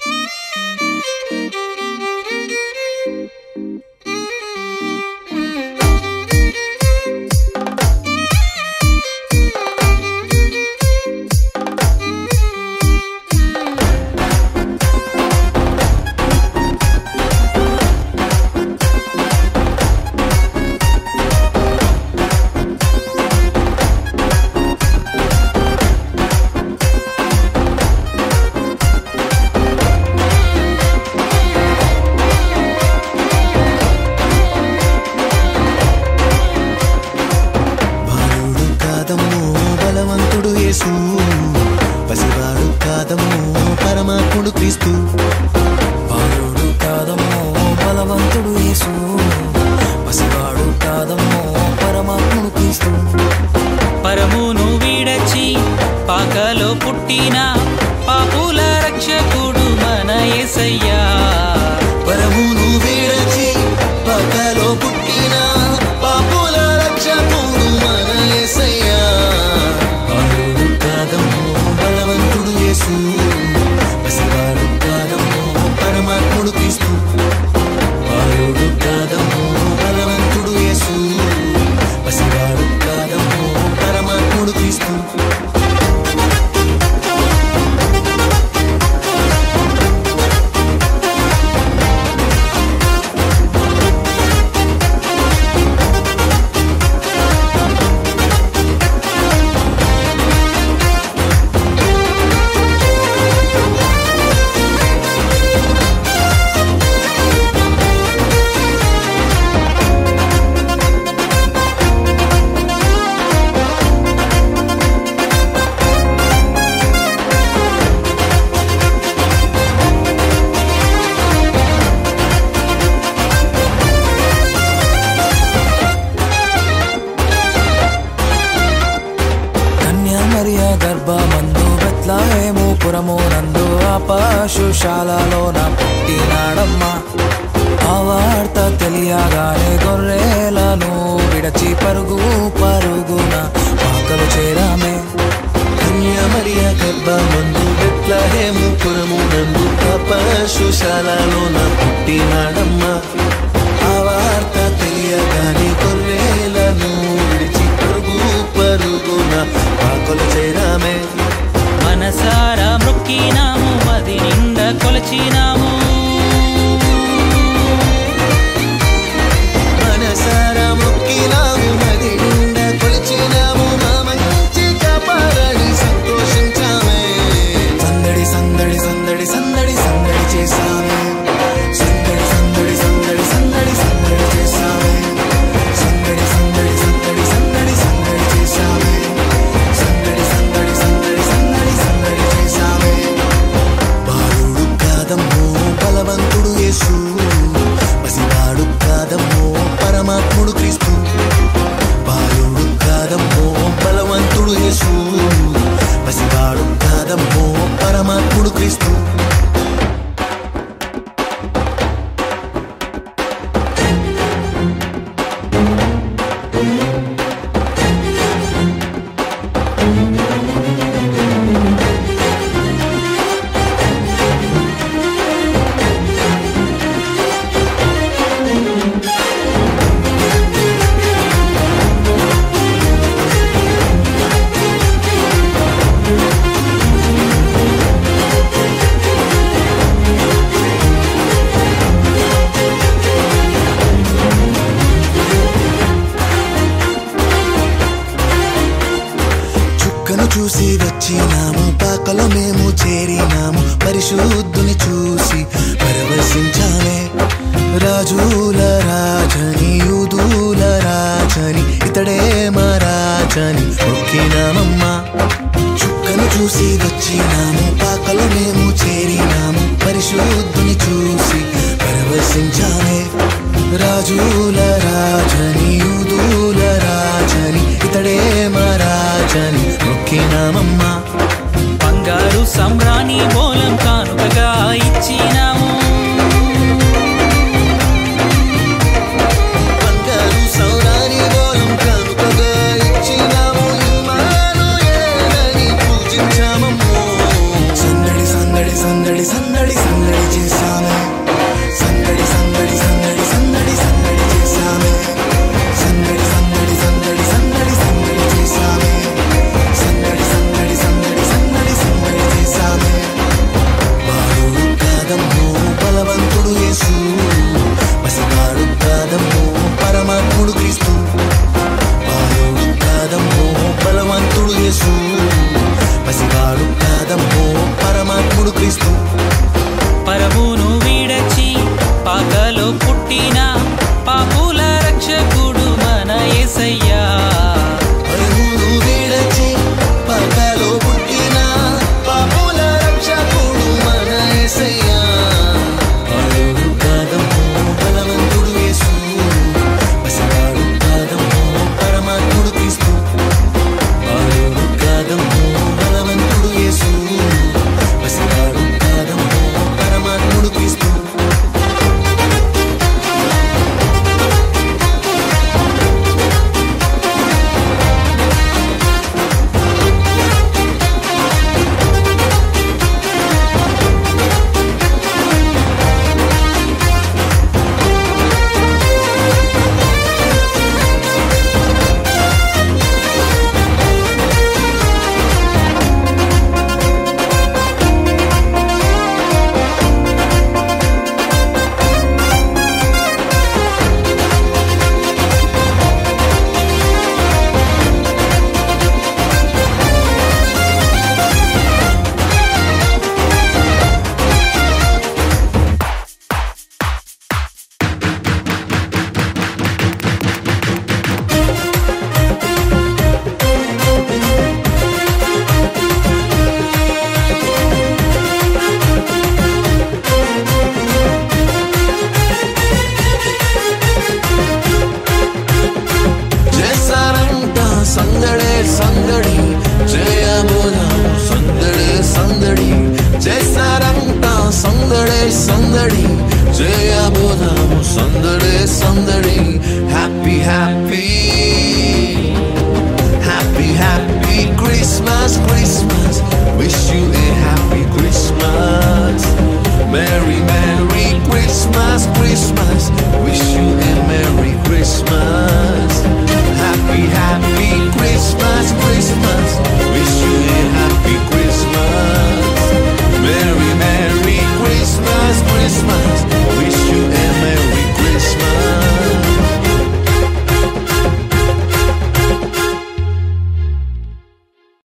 బలవంతుడు యేసు, పసివాడు కాదమ్మో పరమాత్ముడు క్రీస్తు. బాలుడు కాదమ్మో బలవంతుడు యేసు, పసివాడు కాదమ్మో పరమాత్ముడు క్రీస్తు. పరమును వీడచి పాకలో పుట్టిన పాపుల రక్షకుడు మన యేసయ్యా. పరమును వీడచి పాకలో పుట్టిన పాపుల రక్షకుడు మన యేసయ్యా. బాలుడు కాదమ్మో బలవంతుడు యేసు, పసివాడు కాదమ్మో పరమాత్ముడు క్రీస్తు. బాలుడు కాదమ్మో బలవంతుడు యేసు, పసివాడు కాదమ్మో పరమాత్ముడు క్రీస్తు. మరియా గర్భమందు బెత్లెహేము పురమునందు ఆ పశుశాలలోన పుట్టినాడమ్మా. ఆ వార్త తెలియగానే గొర్రెలను విడచి పరుగు పరుగున పాకలు చేరామే. మరియా గర్భమందు బెత్లెహేము పురమునందు ఆ పశుశాలలోన పుట్టినాడమ్మా. ఆ వార్త తెలియగానే గొర్రెలను విడిచి పరుగు పరుగున పాకలు చేరామే. మనసారా మొక్కినాము, మది నిండా కొలచినాము. మనసారా మొక్కినాము, మది నిండా కొలిచినాము. మా మంచి కాపాడని సంతోషించామే. సందడి సందడి సందడి సందడి సందడి చేసామే. సందడి సందడి సందడి సందడి సందడి చేసామే. సందడి సందడి సందడి సందడి సందడి చేసామే. సందడి సందడి సందడి సందడి సందడి చేసామే. బాలుడు కాదమ్మో బలవంతుడు యేసు, పసివాడు కాదమ్మో పరమాత్ముడు క్రీస్తు. బాలుడు కాదమ్మో బలవంతుడు యేసు, పసివాడు కాదమ్మో పరమాత్ముడు క్రీస్తు. చుక్కను చూసి వచ్చినాము, పాకలో మేము చేరినాము. పరిశుద్ధుని చూసి పరవశించామే. రాజుల రాజని యూదుల రాజని ఇతడే మా రాజని మొక్కినామమ్మా. చుక్కను చూసి వచ్చినాము, పాకలో మేము చేరినాము. పరిశుద్ధుని చూసి పరవశించామే. రాజుల రాజని యూదుల రాజని ఇతడే మా రాజని మొక్కినామమ్మా. బంగారు సంబ్రాణి మూలం కానుకగా ఇచ్చినాము. బంగారు సౌరాని మూలం కానుకగా ఇచ్చినాము. ఇమ్మానుయేలని పూజించామమ్మో. సందడి సందడి సందడి సందడి సందడి పసివాడు కాదమ్మో పరమాత్ముడు క్రీస్తు. పరమును వీడచి పాకలో పుట్టిన పాపుల రక్షకుడు మన యేసయ్యా. పరమును వీడచి పాకలో పుట్టిన పాపుల రక్షకుడు మన యేసయ్యా. బాలుడు కాదమ్మో బలవంతుడు యేసు, పసివాడు కాదమ్మో పరమాత్ముడు క్రీస్తు. బాలుడు కాదమ్మో బలవంతుడు యేసు, పసివాడు కాదమ్మో పరమాత్ముడు క్రీస్తు. సందడే సందడి జయబోధాము సందడే సందడి చేశారంట సందడే సందడి జయబోధాము సందడే సందడి. Happy happy happy happy Christmas Christmas.